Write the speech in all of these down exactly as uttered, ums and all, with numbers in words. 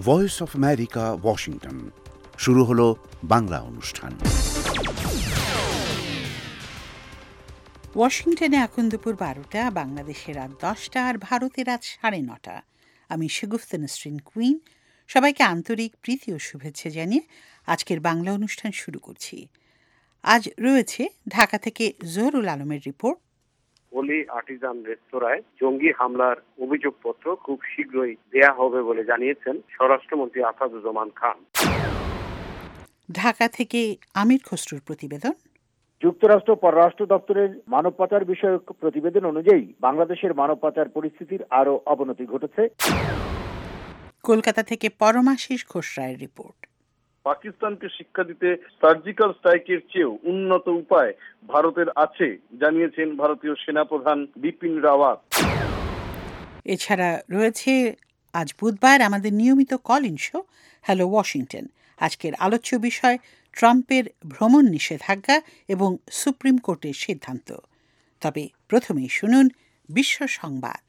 Voice of America, Washington. শুরু হলো বাংলা অনুষ্ঠান। ওয়াশিংটনে এখন দুপুর বারোটা, বাংলাদেশের রাত দশটা, আর ভারতের রাত সাড়ে নটা। আমি শগুফতা নসরিন কুইন। সবাইকে আন্তরিক প্রীতি ও শুভেচ্ছা জানিয়ে আজকের বাংলা অনুষ্ঠান শুরু করছি। আজ রয়েছে ঢাকা থেকে জহুরুল আলমের রিপোর্ট। অলি আর্টিজান রেস্তোরাঁয় জঙ্গি হামলার অভিযোগপত্র খুব শীঘ্রই দেয়া হবে বলে জানিয়েছেন স্বরাষ্ট্রমন্ত্রী আসাদুজ্জামান খান। ঢাকা থেকে আমির খসরুর প্রতিবেদন। যুক্তরাষ্ট্র পররাষ্ট্র দপ্তরের মানব পাচার বিষয়ক প্রতিবেদন অনুযায়ী বাংলাদেশের মানব পাচার পরিস্থিতির আরও অবনতি ঘটেছে। কলকাতা থেকে পরমাশিস ঘোষ রায়ের রিপোর্ট। পাকিস্তানকে শিক্ষা দিতে সার্জিক্যাল স্ট্রাইকের চেয়েও উন্নত উপায় ভারতের আছে, জানিয়েছেন ভারতীয় সেনাপ্রধান বিপিন রাওয়াত। এছাড়া রয়েছে আজ বুধবার আমাদের নিয়মিত call in show hello Washington. আজকের আলোচ্য বিষয় ট্রাম্পের ভ্রমণ নিষেধাজ্ঞা এবং সুপ্রিম কোর্টের সিদ্ধান্ত। তবে প্রথমেই শুনুন বিশ্ব সংবাদ।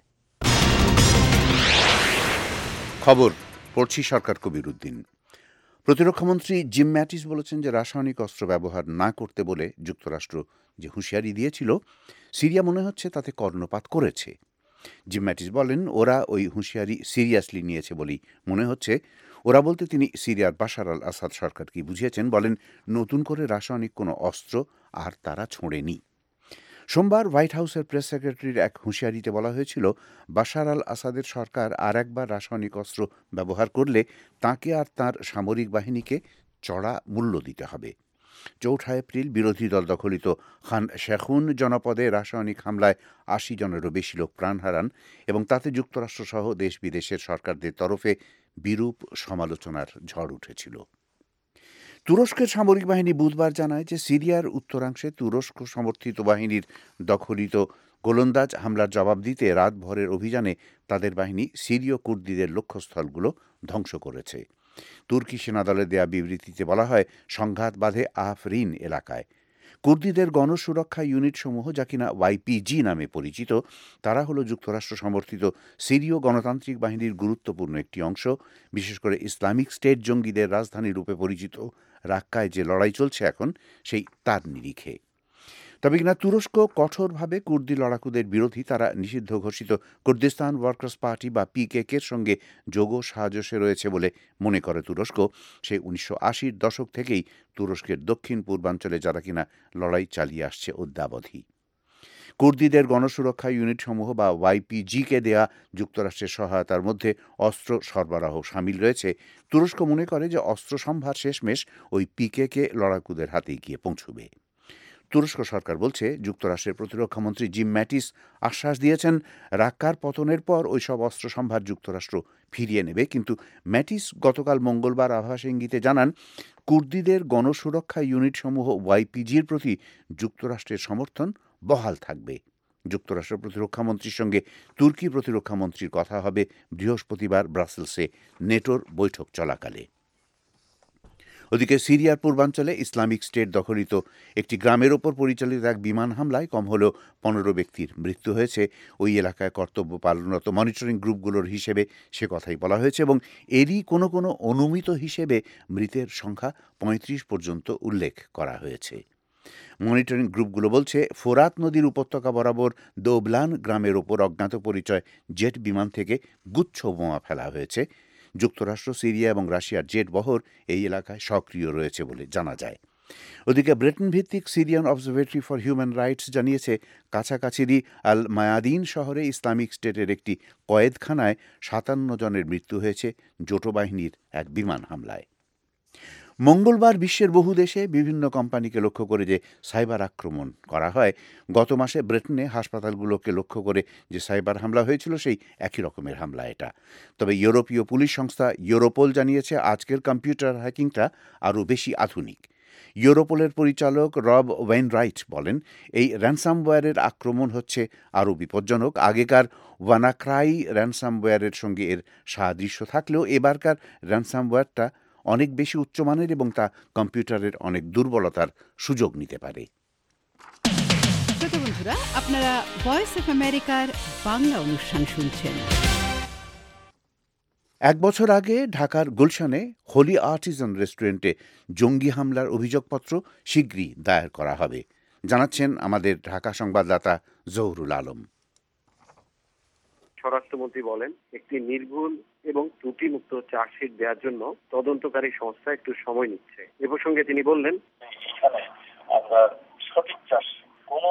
খবর পড়ছি সরকার কবির উদ্দিন। প্রতিরক্ষামন্ত্রী জিম ম্যাটিস বলেছেন যে রাসায়নিক অস্ত্র ব্যবহার না করতে বলে যুক্তরাষ্ট্র যে হুঁশিয়ারি দিয়েছিল, সিরিয়া মনে হচ্ছে তাতে কর্ণপাত করেছে। জিম ম্যাটিস বলেন, ওরা ওই হুঁশিয়ারি সিরিয়াসলি নিয়েছে বলেই মনে হচ্ছে। ওরা বলতে তিনি সিরিয়ার বাশার আল আসাদ সরকারকে বুঝিয়েছেন। বলেন, নতুন করে রাসায়নিক কোনো অস্ত্র আর তারা ছোঁড়েনি। সোমবার হোয়াইট হাউসের প্রেস সেক্রেটারির এক হুঁশিয়ারিতে বলা হয়েছিল, বাশার আল আসাদের সরকার আর একবার রাসায়নিক অস্ত্র ব্যবহার করলে তাকে আর তার সামরিক বাহিনীকে চড়া মূল্য দিতে হবে। চৌঠা এপ্রিল বিরোধী দল দখলিত খান শেখুন জনপদে রাসায়নিক হামলায় আশি জনেরও বেশি লোক প্রাণ হারান এবং তাতে যুক্তরাষ্ট্রসহ দেশ বিদেশের সরকারদের তরফে বিরূপ সমালোচনার ঝড় উঠেছিল। তুরস্কের সামরিক বাহিনী বুধবার জানায় যে সিরিয়ার উত্তরাংশে তুরস্ক সমর্থিত বাহিনীর দখলিত গোলন্দাজ হামলার জবাব দিতে রাতভরের অভিযানে তাদের বাহিনী সিরীয় কুর্দিদের লক্ষ্যস্থলগুলো ধ্বংস করেছে। তুর্কি সেনাদলের দেয়া বিবৃতিতে বলা হয়, সংঘাত বাধে আফরিন এলাকায়। কুর্দিদের গণসুরক্ষা ইউনিটসমূহ, যা কিনা ওয়াইপিজি নামে পরিচিত, তারা হল যুক্তরাষ্ট্র সমর্থিত সিরীয় গণতান্ত্রিক বাহিনীর গুরুত্বপূর্ণ একটি অংশ। বিশেষ করে ইসলামিক স্টেট জঙ্গিদের রাজধানী রূপে পরিচিত রাক্কায় যে লড়াই চলছে এখন, সেই তার নিরিখে। তবে কিনা তুরস্ক কঠোরভাবে কুর্দি লড়াকুদের বিরোধী। তারা নিষিদ্ধ ঘোষিত কুর্দিস্তান ওয়ার্কার্স পার্টি বা পিকেকের সঙ্গে যোগ সাহায্যে রয়েছে বলে মনে করে তুরস্ক। সেই উনিশশো আশির দশক থেকেই তুরস্কের দক্ষিণ পূর্বাঞ্চলে যারা কিনা লড়াই চালিয়ে আসছে অদ্যাবধি। কুর্দিদের গণসুরক্ষা ইউনিটসমূহ বা ওয়াইপিজিকে দেয়া যুক্তরাষ্ট্রের সহায়তার মধ্যে অস্ত্র সরবরাহ সামিল রয়েছে। তুরস্ক মনে করে যে অস্ত্র সম্ভার শেষমেশ ওই পিকেকে লড়াকুদের হাতে গিয়ে পৌঁছবে। তুরস্ক সরকার বলছে, যুক্তরাষ্ট্রের প্রতিরক্ষামন্ত্রী জিম ম্যাটিস আশ্বাস দিয়েছেন রাক্কার পতনের পর ওইসব অস্ত্র সম্ভার যুক্তরাষ্ট্র ফিরিয়ে নেবে। কিন্তু ম্যাটিস গতকাল মঙ্গলবার আভাস ইঙ্গিতে জানান, কুর্দিদের গণসুরক্ষা ইউনিটসমূহ ওয়াইপিজির প্রতি যুক্তরাষ্ট্রের সমর্থন বহাল থাকবে। যুক্তরাষ্ট্র প্রতিরক্ষামন্ত্রীর সঙ্গে তুর্কি প্রতিরক্ষামন্ত্রীর কথা হবে বৃহস্পতিবার ব্রাসেলসে নেটোর বৈঠক চলাকালে। ওদিকে সিরিয়ার পূর্বাঞ্চলে ইসলামিক স্টেট দখলিত একটি গ্রামের ওপর পরিচালিত এক বিমান হামলায় কম হলেও পনেরো ব্যক্তির মৃত্যু হয়েছে। ওই এলাকায় কর্তব্য পালনরত মনিটরিং গ্রুপগুলোর হিসেবে সে কথাই বলা হয়েছে এবং এরই কোনো কোনো অনুমিত হিসেবে মৃতের সংখ্যা পঁয়ত্রিশ পর্যন্ত উল্লেখ করা হয়েছে। মনিটরিং গ্রুপগুলো বলছে, ফোরাত নদীর উপত্যকা বরাবর দোবলান গ্রামের ওপর অজ্ঞাত পরিচয় জেট বিমান থেকে গুচ্ছ বোমা ফেলা হয়েছে। যুক্তরাষ্ট্র, সিরিয়া এবং রাশিয়ার জেট বহর এই এলাকায় সক্রিয় রয়েছে বলে জানা যায়। ওদিকে ব্রিটেন ভিত্তিক Syrian observatory for human rights জানিয়েছে, কাছাকাছিরই আল মায়াদিন শহরে ইসলামিক স্টেটের একটি কয়েদখানায় সাতান্ন জনের মৃত্যু হয়েছে জোটো বাহিনীর এক বিমান হামলায়। মঙ্গলবার বিশ্বের বহু দেশে বিভিন্ন কোম্পানিকে লক্ষ্য করে যে সাইবার আক্রমণ করা হয়, গত মাসে ব্রিটেনে হাসপাতালগুলোকে লক্ষ্য করে যে সাইবার হামলা হয়েছিল, সেই একই রকমের হামলা এটা। তবে ইউরোপীয় পুলিশ সংস্থা ইউরোপোল জানিয়েছে, আজকের কম্পিউটার হ্যাকিংটা আরও বেশি আধুনিক। ইউরোপোলের পরিচালক রব ওয়েইনরাইট বলেন, এই র্যানসামওয়্যারের আক্রমণ হচ্ছে আরও বিপজ্জনক। আগেকার ওয়ানাক্রাই র্যানসামওয়্যারের সঙ্গে এর সাদৃশ্য থাকলেও এবারকার র্যানসামওয়্যারটা অনেক বেশি উচ্চমানের এবং তা কম্পিউটারের অনেক দুর্বলতার সুযোগ নিতে পারে। ছোট বন্ধুরা, আপনারা ভয়েস অফ আমেরিকার বাংলা অনুষ্ঠান শুনছেন। এক বছর আগে ঢাকার গুলশানে হোলি আর্টিজান রেস্টুরেন্টে জঙ্গি হামলার অভিযোগপত্র শীঘ্রই দায়ের করা হবে, জানাচ্ছেন আমাদের ঢাকা সংবাদদাতা জহুরুল আলম। স্বরাষ্ট্রমন্ত্রী বলেন, একটি নির্ভুল এবং ত্রুটিমুক্ত চার্জশিট দেওয়ার জন্য তদন্তকারী সংস্থা একটু সময় নিচ্ছে। এ প্রসঙ্গে তিনি বললেন, এখানে আমরা সঠিক চার্জশিট, কোনো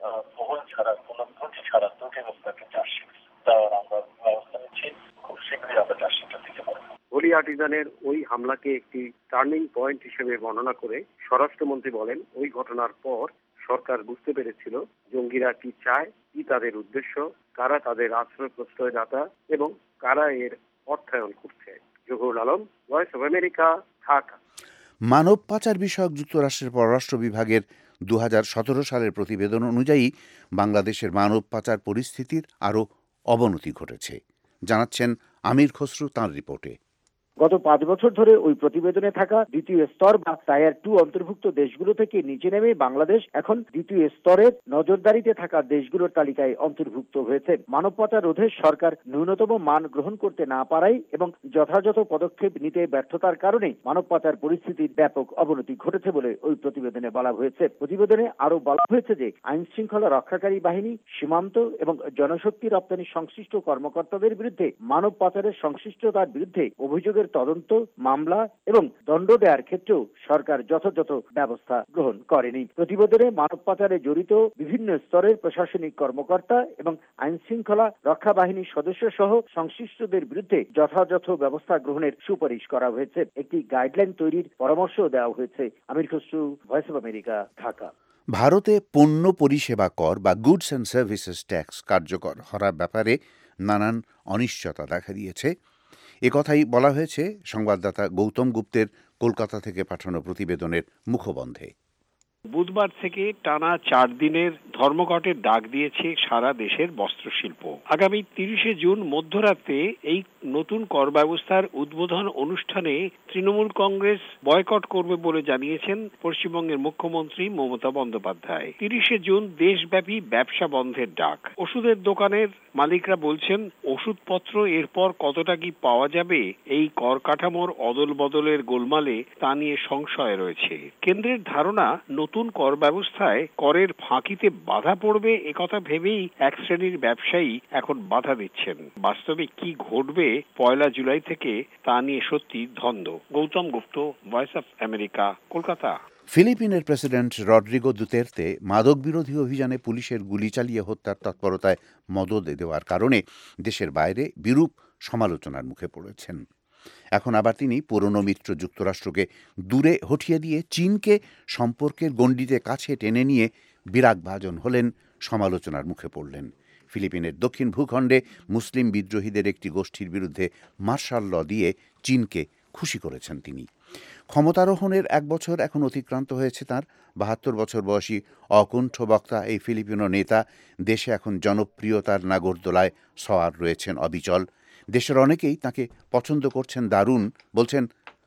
ভুল ছাড়া, কোনো ত্রুটি ছাড়া ত্রুটিমুক্ত একটা চার্জশিট দেওয়ার আমরা ব্যবস্থা নিচ্ছি। খুব শীঘ্রই আমরা চার্জশিটটা দিতে পারব। হোলি আর্টিজানের ওই হামলাকে একটি টার্নিং পয়েন্ট হিসেবে বর্ণনা করে স্বরাষ্ট্রমন্ত্রী বলেন, ওই ঘটনার পর সরকার বুঝতে পেরেছিল জঙ্গিরা কি চায়, কি তাদের উদ্দেশ্য, কারা তাদের আশ্রয় প্রশ্রয়দাতা এবং কারা এর অর্থায়ন করছে। Zahurul Alam, Voice of America, Dhaka. মানব পাচার বিষয়ক যুক্তরাষ্ট্রের পররাষ্ট্র বিভাগের দু হাজার সতেরো সালের প্রতিবেদন অনুযায়ী বাংলাদেশের মানব পাচার পরিস্থিতির আরও অবনতি ঘটেছে, জানাচ্ছেন আমির খসরু তাঁর রিপোর্টে। গত পাঁচ বছর ধরে ওই প্রতিবেদনে থাকা দ্বিতীয় স্তর বা টায়ার টু অন্তর্ভুক্ত দেশগুলো থেকে নিচে নেমে বাংলাদেশ এখন দ্বিতীয় স্তরের নজরদারিতে থাকা দেশগুলোর তালিকায় অন্তর্ভুক্ত হয়েছে। মানব পাচার রোধে সরকার ন্যূনতম মান গ্রহণ করতে না পারায় এবং যথাযথ পদক্ষেপ নিতে ব্যর্থতার কারণে মানব পাচার পরিস্থিতির ব্যাপক অবনতি ঘটেছে বলে ওই প্রতিবেদনে বলা হয়েছে। প্রতিবেদনে আরো বলা হয়েছে যে আইন শৃঙ্খলা রক্ষাকারী বাহিনী, সীমান্ত এবং জনশক্তি রপ্তানি সংশ্লিষ্ট কর্মকর্তাদের বিরুদ্ধে মানব পাচারের সংশ্লিষ্টতার বিরুদ্ধে অভিযোগের তদন্ত, মামলা এবং দণ্ড দেওয়ার ক্ষেত্রেও সরকার যথাযথ ব্যবস্থা গ্রহণ করেনি। প্রতিবেদনে মানব পাচারে জড়িত বিভিন্ন স্তরের প্রশাসনিক কর্মকর্তা এবং আইন শৃঙ্খলা রক্ষা বাহিনীর সদস্য সহ সংশ্লিষ্টদের বিরুদ্ধে যথাযথ ব্যবস্থা গ্রহণের সুপারিশ করা হয়েছে। একটি গাইডলাইন তৈরির পরামর্শ দেওয়া হয়েছে। Amir Khasru, Voice of America, Dhaka. ভারতে পণ্য পরিষেবা কর বা গুডস অ্যান্ড সার্ভিসেস ট্যাক্স কার্যকর হওয়ার ব্যাপারে নানান অনিশ্চয়তা দেখা দিয়েছে। একথাই বলা হয়েছে সংবাদদাতা গৌতম গুপ্তের কলকাতা থেকে পাঠানো প্রতিবেদনের মুখবন্ধে। বুধবার থেকে টানা চার দিনের ধর্মঘটের ডাক দিয়েছে সারা দেশের বস্ত্রশিল্প। আগামী তিরিশে জুন মধ্যরাতে এই নতুন কর ব্যবস্থার উদ্বোধন অনুষ্ঠানে তৃণমূল কংগ্রেস বয়কট করবে বলে জানিয়েছেন পশ্চিমবঙ্গের মুখ্যমন্ত্রী মমতা বন্দ্যোপাধ্যায়। তিরিশে জুন দেশব্যাপী ব্যবসা বন্ধের ডাক। ওষুধের দোকানের মালিকরা বলছেন, ওষুধপত্র এরপর কতটা কি পাওয়া যাবে এই কর কাঠামোর অদল বদলের গোলমালে তা নিয়ে সংশয় রয়েছে। কেন্দ্রের ধারণা, নতুন কর ব্যবস্থায় করের ফাঁকিতে বাধা পড়বে একথা ভেবেই এক শ্রেণীর ব্যবসায়ী এখন বাধা দিচ্ছেন। বাস্তবে কি ঘটবে পয়লা জুলাই থেকে তা নিয়ে সত্যি ধন্দ। Gautam Gupta, Voice of America, Kolkata. ফিলিপিনের প্রেসিডেন্ট রড্রিগো দুতের্তে মাদক বিরোধী অভিযানে পুলিশের গুলি চালিয়ে হত্যার তৎপরতায় মদদ দেওয়ার কারণে দেশের বাইরে বিরূপ সমালোচনার মুখে পড়েছেন। এখন আবার তিনি পুরনো মিত্র যুক্তরাষ্ট্রকে দূরে হঠিয়ে দিয়ে চীনকে সম্পর্কের গণ্ডিতে কাছে টেনে নিয়ে বিরাগভাজন হলেন, সমালোচনার মুখে পড়লেন। ফিলিপিনের দক্ষিণ ভূখণ্ডে মুসলিম বিদ্রোহীদের একটি গোষ্ঠীর বিরুদ্ধে মার্শাল ল দিয়ে চীনকে খুশি করেছেন তিনি। ক্ষমতারোহণের এক বছর এখন অতিক্রান্ত হয়েছে তাঁর। বাহাত্তর বছর বয়সী অকুণ্ঠ বক্তা এই ফিলিপিনো নেতা দেশে এখন জনপ্রিয়তার নাগরদোলায় সওয়ার রয়েছেন অবিচল। দেশের অনেকেই তাকে পছন্দ করছেন দারুণ, বলছেন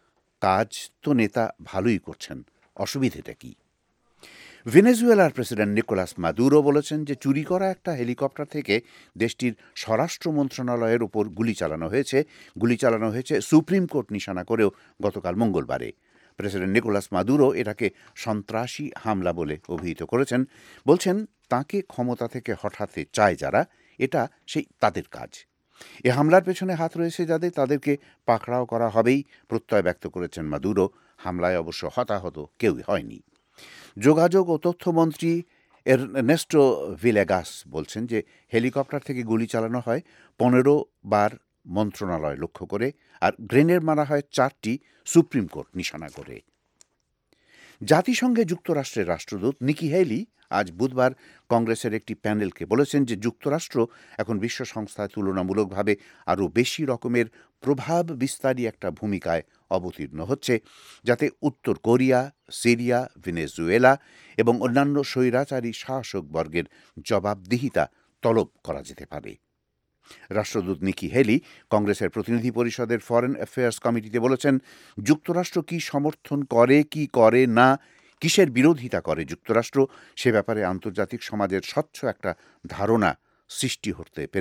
কাজ তো নেতা ভালোই করছেন, অসুবিধেটা কি? ভেনেজুয়েলার প্রেসিডেন্ট নিকোলাস মাদুরো বলেছেন যে চুরি করা একটা হেলিকপ্টার থেকে দেশটির স্বরাষ্ট্র মন্ত্রণালয়ের ওপর গুলি চালানো হয়েছে। গুলি চালানো হয়েছে সুপ্রিম কোর্ট নিশানা করেও গতকাল মঙ্গলবারে। প্রেসিডেন্ট নিকোলাস মাদুরো এটাকে সন্ত্রাসী হামলা বলে অভিহিত করেছেন। বলছেন তাকে ক্ষমতা থেকে হঠাতে চায় যারা, এটা সেই তাদের কাজ। এ হামলার পেছনে হাত রয়েছে যাদের, তাদেরকে পাকড়াও করা হবেই প্রত্যয় ব্যক্ত করেছেন মাদুরো। হামলায় অবশ্য হতাহত কেউই হয়নি। যোগাযোগ ও তথ্যমন্ত্রী এরনেস্টো ভিলেগাস বলছেন যে হেলিকপ্টার থেকে গুলি চালানো হয় পনেরো বার মন্ত্রণালয় লক্ষ্য করে, আর গ্রেনেড মারা হয় চারটি সুপ্রিম কোর্ট নিশানা করে। জাতিসংঘে যুক্তরাষ্ট্রের রাষ্ট্রদূত নিকি হেলি আজ বুধবার কংগ্রেসের একটি প্যানেলকে বলেছেন যে যুক্তরাষ্ট্র এখন বিশ্ব সংস্থায় তুলনামূলকভাবে আরও বেশি রকমের প্রভাব বিস্তারী একটা ভূমিকায় অবতীর্ণ হচ্ছে, যাতে উত্তর কোরিয়া, সিরিয়া, ভেনেজুয়েলা এবং অন্যান্য স্বৈরাচারী শাসকবর্গের জবাবদিহিতা তলব করা যেতে পারে। রাষ্ট্রদূত নিকি হেলি কংগ্রেসের প্রতিনিধি পরিষদের ফরেন অ্যাফেয়ার্স কমিটিতে বলেছেন, যুক্তরাষ্ট্র কি সমর্থন করে, কি করে না, কিসের বিরোধিতা করে যুক্তরাষ্ট্র, সে ব্যাপারে আন্তর্জাতিক সমাজের স্বচ্ছ একটা ধারণা সৃষ্টি হতে